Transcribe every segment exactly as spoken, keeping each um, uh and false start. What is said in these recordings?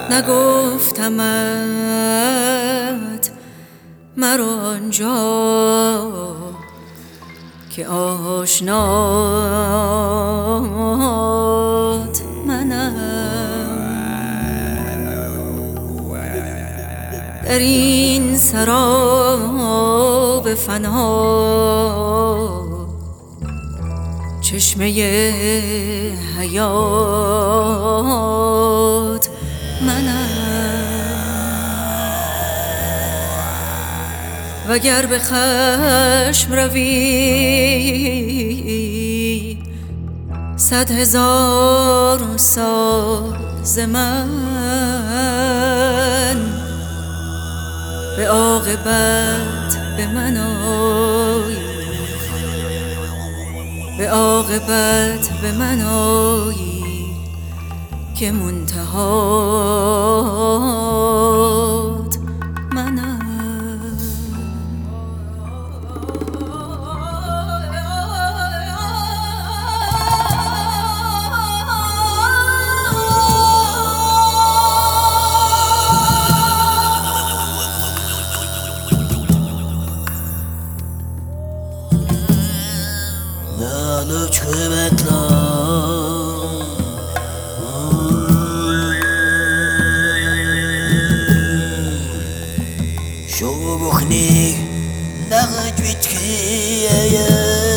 نگفتمت مرا آنجا که آشنات منم، در این سراب فنا چشمه حیات منم. وگر به خشم روی صد هزار سال ز من، به عاقبت به من آی، به عاقبت به من آیی که منتهات منم. Look at شو بخني نغج بتكي يا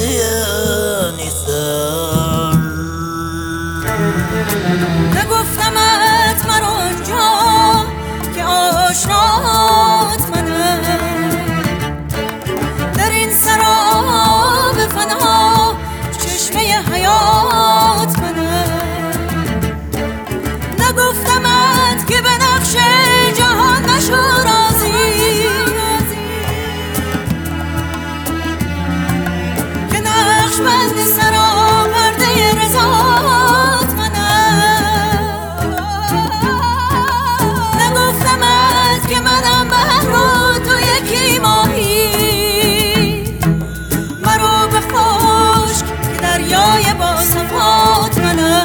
نسار نگفتمت مرا آنجا که آشنات منم، در این سراب فنا چشمه حیات منم. نگفتمت که به نقش جهان نشو راضی، که نقش بند سراپرده رضات منم. نگفتمت که منم بحر و تو یکی ماهی، مرو به خشک که دریای با صفات منم.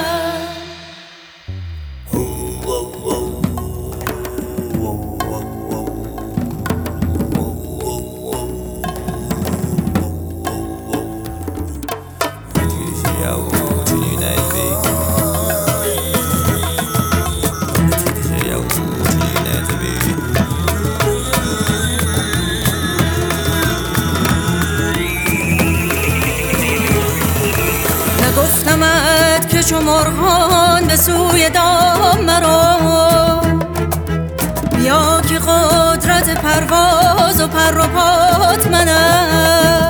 نگفتمت که چو مرغان به سوی دام مرا، بیا که قدرت پرواز و پر و پات منم.